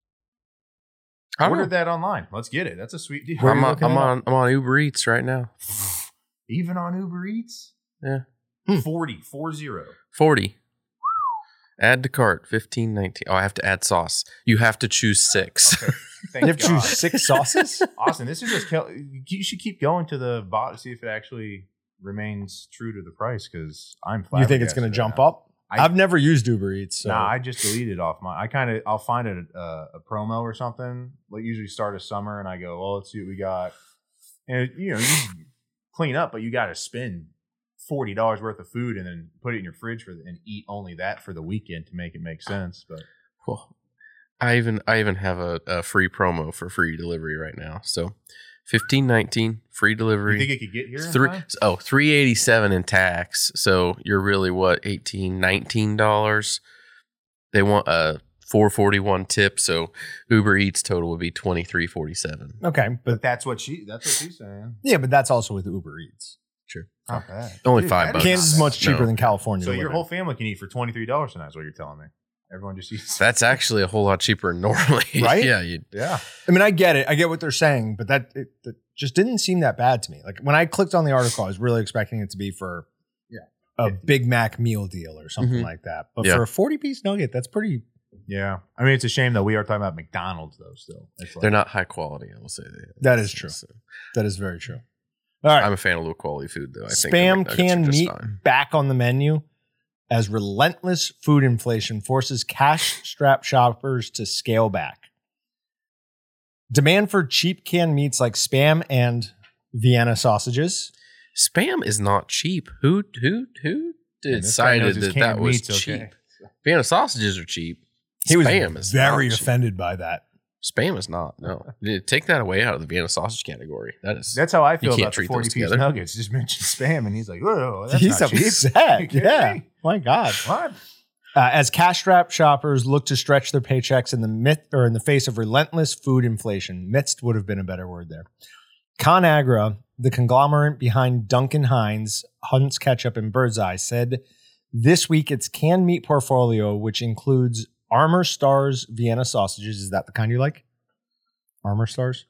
I don't Order know. that online. Let's get it. That's a sweet deal. Where are I'm, you on, looking I'm it up? on I'm on Uber Eats right now. Even on Uber Eats? Yeah. Hmm. forty, four zero. forty. Add to cart, fifteen nineteen. Oh, I have to add sauce. You have to choose six. Okay. Thank You have to God. choose six sauces? Austin, this is just, kel- you should keep going to the bot to see if it actually remains true to the price because I'm You think it's going to flabbergasted jump now. up? I- I've never used Uber Eats. So. Nah, I just deleted off my. I kind of I'll find a, a a promo or something. Like usually start of summer, and I go, well, let's see what we got. And you know, you clean up, but you got to spend forty dollars worth of food and then put it in your fridge for and eat only that for the weekend to make it make sense. But Well, I even I even have a, a free promo for free delivery right now. So fifteen nineteen free delivery. you think it could get here? in Three time? oh three eighty seven in tax. So you're really what eighteen nineteen dollars. They want a four forty one tip. So Uber Eats total would be twenty three forty seven. Okay, But but that's what she. That's what she's saying. yeah, but that's also with Uber Eats. Sure. Not bad. Only Dude, five that bucks. is Kansas is not much bad. cheaper No. than California. So your delivery. whole family can eat for twenty three dollars tonight. Is what you're telling me? Everyone just eats. That's actually a whole lot cheaper than normally. Right? Yeah. You, yeah. I mean, I get it. I get what they're saying, but that it, it just didn't seem that bad to me. Like when I clicked on the article, I was really expecting it to be for Yeah. a Big Mac meal deal or something Mhm. like that. But Yeah. for a forty piece nugget, that's pretty. Yeah. I mean, it's a shame though. We are talking about McDonald's though. Still, it's like, they're not high quality. I will say that. That is true. So, That is very true. All right. I'm a fan of low quality food though. I think the Spam McNuggets are canned just meat fine. back on the menu as relentless food inflation forces cash-strapped shoppers to scale back. Demand for cheap canned meats like Spam and Vienna sausages. Spam is not cheap. Who who who And this guy knows decided his that canned that was meat's cheap? okay. Vienna sausages are cheap. He was Spam is very not cheap. offended by that. Spam is not. No, take that away out of the Vienna sausage category. That is. That's how I feel can't about the treat those forty piece together. nuggets. Just mention Spam, and he's like, "Oh, that's He's not cheap." upset. You kidding Yeah. me? My God. What? Uh, as cash-strapped shoppers look to stretch their paychecks in the myth or in the face of relentless food inflation, midst would have been a better word there. ConAgra, the conglomerate behind Duncan Hines, Hunt's Ketchup, and Birdseye, said this week its canned meat portfolio, which includes Armor Stars Vienna sausages, is that the kind you like? Armor Stars?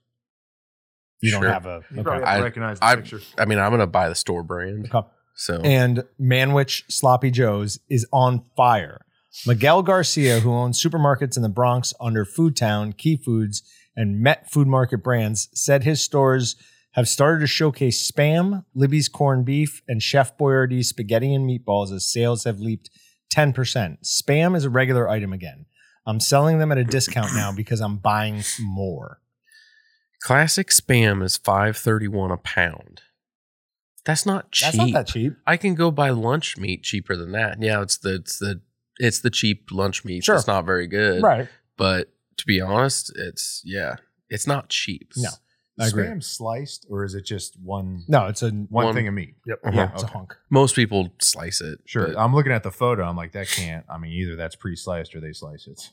You Sure. don't have a You okay. probably have to I- recognize the I- picture. I mean, I'm gonna buy the store brand. Okay. So And Manwich Sloppy Joe's is on fire. Miguel Garcia, who owns supermarkets in the Bronx under Foodtown, Key Foods, and Met Food Market brands, said his stores have started to showcase Spam, Libby's corned beef, and Chef Boyardee spaghetti and meatballs as sales have leaped ten percent. Spam is a regular item again. I'm selling them at a discount now because I'm buying more. classic Spam is five thirty one a pound. That's not cheap. That's not that cheap. I can go buy lunch meat cheaper than that. Yeah, it's the it's the it's the cheap lunch meat. Sure. It's not very good. Right. But to be honest, it's yeah, it's not cheap. No. I Is agree. Spam sliced, or is it just one No, it's a one, One- thing of meat? Yep. Uh-huh. Yeah, it's Okay. a hunk. Most people slice it. Sure. but I'm looking at the photo. I'm like, that can't. I mean, either that's pre-sliced or they slice it.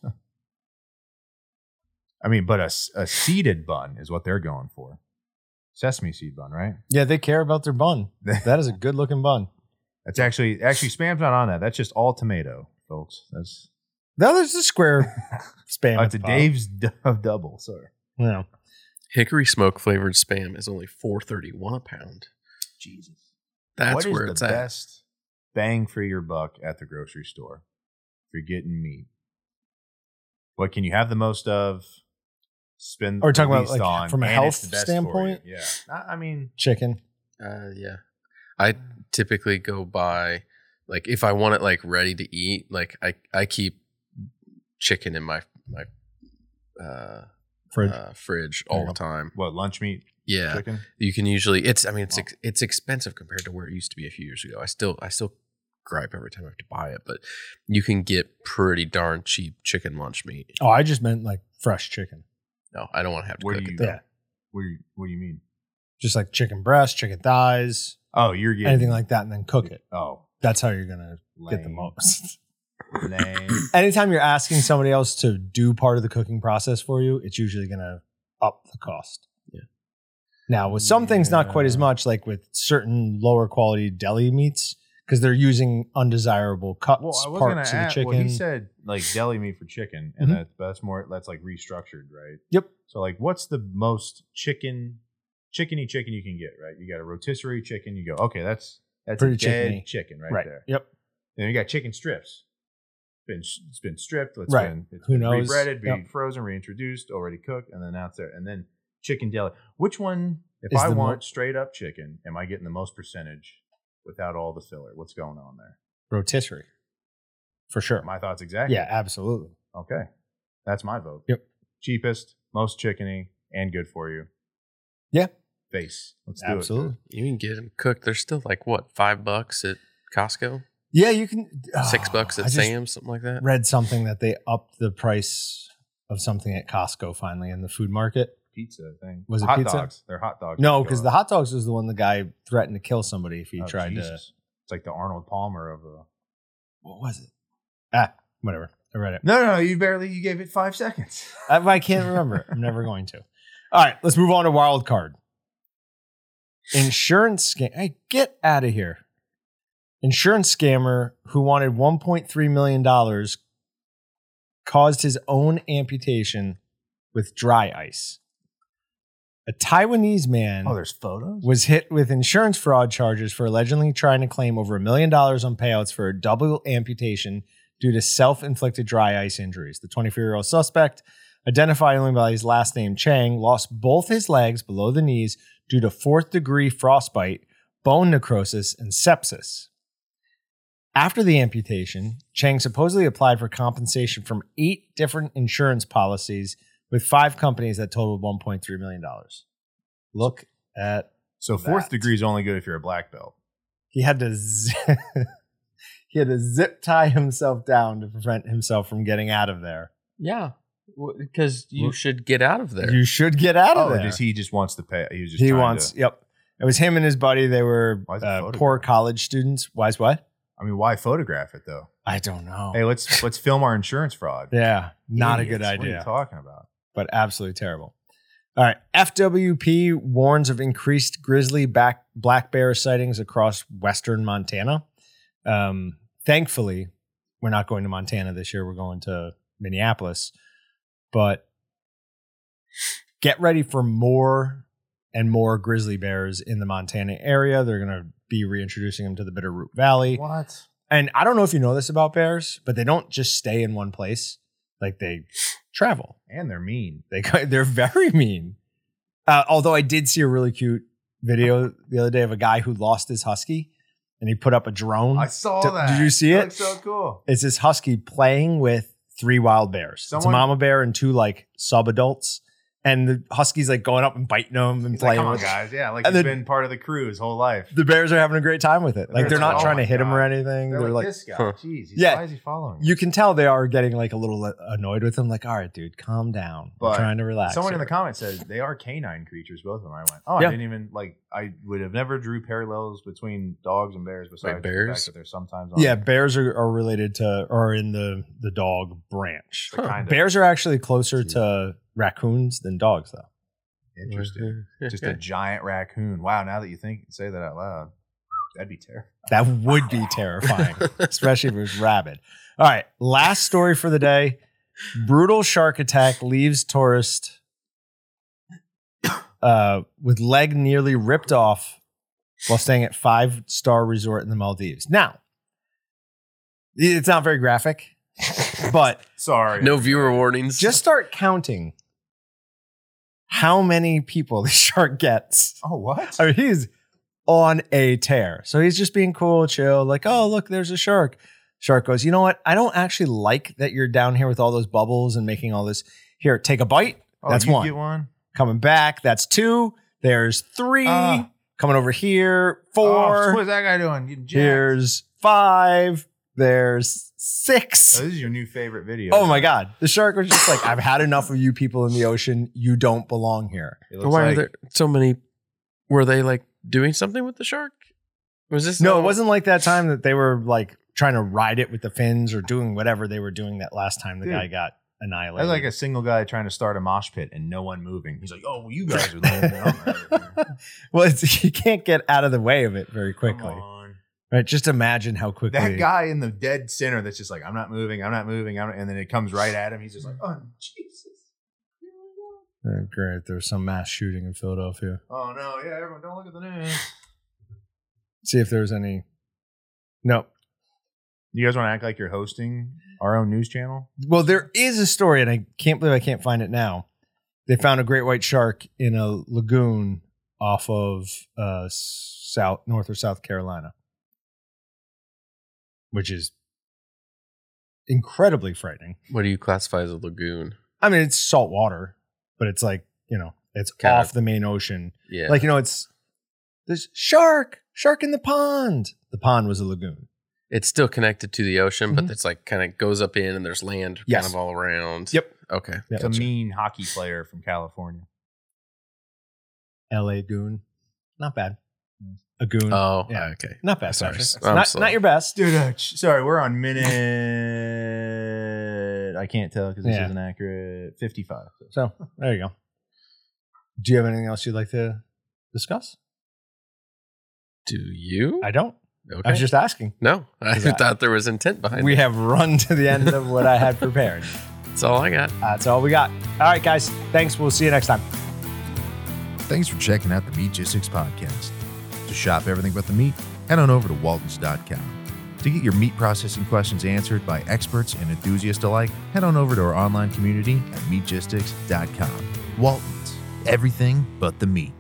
I mean, but a, s- a seeded bun is what they're going for. Sesame seed bun, right? Yeah, they care about their bun. That is a good looking bun. That's actually actually Spam's not on that. That's just all tomato, folks. That's No, there's a square Spam. oh, at it's a the bottom. Dave's d- of double. Sorry. Yeah. hickory smoke flavored Spam is only four thirty one a pound. Jesus. That's what is where the it's at. best bang for your buck at the grocery store if you're getting meat? What can you have the most of? Spend Are we the talking about, least like, on, from a and health it's the best for you. standpoint? Yeah. I, I mean, Chicken. Uh, yeah, I typically go buy like if I want it like ready to eat, like I I keep chicken in my my uh, Fridge. uh fridge all the time. what lunch meat? Yeah, Chicken. you can usually it's I mean it's Wow. ex, it's expensive compared to where it used to be a few years ago. I still I still gripe every time I have to buy it, but you can get pretty darn cheap chicken lunch meat. Oh, I just meant like fresh chicken. No, I don't want to have to What cook do you? it though. Yeah. What do you? What do you mean? Just like chicken breast, chicken thighs, Oh, you're getting anything like that, and then cook it. Oh, That's how you're going to get the lame. most. Lame. Anytime you're asking somebody else to do part of the cooking process for you, it's usually going to up the cost. Yeah. Now, with some things, not quite as Yeah. much, like with certain lower quality deli meats, because they're using undesirable cuts, Well, I was gonna parts of the ask. chicken. Well, he said like deli meat for chicken, and Mhm. that, that's more. That's like restructured, right? Yep. So, like, what's the most chicken, chickeny chicken you can get? Right? You got a rotisserie chicken. You go, okay, that's that's Pretty a dead chickeny. chicken right, Right. there. Yep. Then you got chicken strips. Been it's been stripped. It's Right. been it's Who been knows? rebreaded, be Yep. frozen, reintroduced, already cooked, and then now it's there. And then chicken deli. Which one? If Is I the mo- want straight up chicken, am I getting the most percentage without all the filler? What's going on there? Rotisserie. For sure. My thoughts exactly. Yeah, absolutely. Okay. That's my vote. Yep. Cheapest, most chickeny, and good for you. Yeah. Face. Let's do Absolutely. You can get them cooked. They're still like what five bucks at Costco, Yeah, you can. six Oh, bucks I at just Sam's, something like that. read something that they upped the price of something at Costco finally in the food market. it. Pizza thing. Was it hot pizza? dogs? They're hot dogs. No, Go because up. the hot dogs was the one the guy threatened to kill somebody if he Oh, tried to. Jesus. It's like the Arnold Palmer of a. What was it? Ah, whatever. I read it. No, no, no. You barely. You gave it five seconds. I, I can't remember. I'm never going to. All right, let's move on to wild card. Insurance scam. Hey, get out of here. Insurance scammer who wanted one point three million dollars caused his own amputation with dry ice. A Taiwanese man Oh, there's photos? was hit with insurance fraud charges for allegedly trying to claim over a million dollars on payouts for a double amputation due to self-inflicted dry ice injuries. The twenty-four-year-old suspect, identified only by his last name Chang, lost both his legs below the knees due to fourth-degree frostbite, bone necrosis, and sepsis. After the amputation, Chang supposedly applied for compensation from eight different insurance policies with five companies that totaled one point three million dollars. Look at So fourth that. degree is only good if you're a black belt. He had to z- he had to zip tie himself down to prevent himself from getting out of there. Yeah, because you should get out of there. You should get out of Oh, there. just he just wants to pay. He was just he trying wants. to- Yep, it was him and his buddy. They were Why is it uh, photographed? poor college students. Why is what? I mean, why photograph it though? I don't know. Hey, let's let's film our insurance fraud. Yeah, not Idiots. a good What are idea. you talking about? But absolutely terrible. All right. F W P warns of increased grizzly back, black bear sightings across western Montana. Um, thankfully, we're not going to Montana this year. We're going to Minneapolis. But get ready for more and more grizzly bears in the Montana area. They're going to be reintroducing them to the Bitterroot Valley. What? And I don't know if you know this about bears, but they don't just stay in one place. Like they travel. And they're mean. They they're very mean. Uh, although I did see a really cute video the other day of a guy who lost his husky, and he put up a drone. I saw to- that. Did you see That it? looks so cool. It's this husky playing with three wild bears. it's a Someone- mama bear and two like sub adults, and the husky's like going up and biting them and He's like, playing come on, with. guys. Yeah, like And he's then- been part of the crew his whole life. The bears are having a great time with it. Like they're They're not like, trying oh to my hit him or God. anything. They're, They're, like, like, this guy. Huh. Jeez, he's, Yeah. why is he following? you can tell they are getting like a little annoyed with him. Like, all right, dude, calm down. But I'm trying to relax. Someone in here." the comments said they are canine creatures, both of them. I went, oh, Yeah. I didn't even like. I would have never drew parallels between dogs and bears. Besides Like the bears? fact that they're sometimes on Yeah, bears are, are related to or in the the dog branch. They're kind of Bears are actually closer to raccoons than dogs, though. interesting. Just a giant raccoon. Wow, now that you think say that out loud, that'd be terrible. That would be terrifying, especially if it was rabid. All right, last story for the day. Brutal shark attack leaves tourist uh, with leg nearly ripped off while staying at five-star resort in the Maldives. Now, it's not very graphic, but Sorry. No viewer warnings. just start counting how many people the shark gets. Oh, what? I mean, he's on a tear. So he's just being cool, chill, like, oh, look, there's a shark. Shark goes, you know what? I don't actually like that you're down here with all those bubbles and making all this. Here, take a bite. Oh, That's you one. Get one. Coming back. That's two. There's three. Ah. Coming over here. Oh, Four. what's that guy doing? Getting jacked. Here's five. There's Oh, six. this is your new favorite video. Oh my God. The shark was just like, I've had enough of you people in the ocean. You don't belong here. It looks Why like, are there so many? Were they like doing something with the shark? Was this No, all- it wasn't like that time that they were like trying to ride it with the fins or doing whatever they were doing that last time the Dude. guy got That's annihilated. like a single guy trying to start a mosh pit and no one moving. He's like, "Oh, well, you guys are there." well, it's, you can't get out of the way of it very quickly. Come on. Right? Just imagine how quickly. That guy in the dead center that's just like, "I'm not moving, I'm not moving," I'm not, and then it comes right at him. He's just like, "Oh, Jesus." Oh, great. There's some mass shooting in Philadelphia. Oh no, yeah, everyone don't look at the news. See if there's any. No. You guys want to act like you're hosting our own news channel? Well, there is a story, and I can't believe I can't find it now. They found a great white shark in a lagoon off of uh, South, North or South Carolina, which is incredibly frightening. What do you classify as a lagoon? I mean, it's salt water, but it's like, you know, it's Kind off of- the main ocean. Yeah, Like, you know, it's there's shark, shark in the pond. The pond was a lagoon. it's still connected to the ocean, Mhm. but it's like kind of goes up in, and there's land Yes. kind of all around. Yep. Okay. Yeah, It's a that's mean hockey player from California. L A goon. Not bad. A goon. Oh, Yeah. okay. Not bad. Sorry. Sasha. I'm Not, slow. not your best. Dude, uh, ch- sorry, we're on minute. I can't tell because this Yeah. isn't accurate. fifty-five. So there you go. Do you have anything else you'd like to discuss? Do you? I don't. okay. I was just asking. no, I Is that- thought there was intent behind We it. have run to the end of what I had prepared. That's all I got. That's all we got. All right, guys. Thanks. We'll see you next time. Thanks for checking out the Meatgistics podcast. To shop everything but the meat, head on over to waltons dot com. To get your meat processing questions answered by experts and enthusiasts alike, head on over to our online community at meatgistics dot com. Waltons, everything but the meat.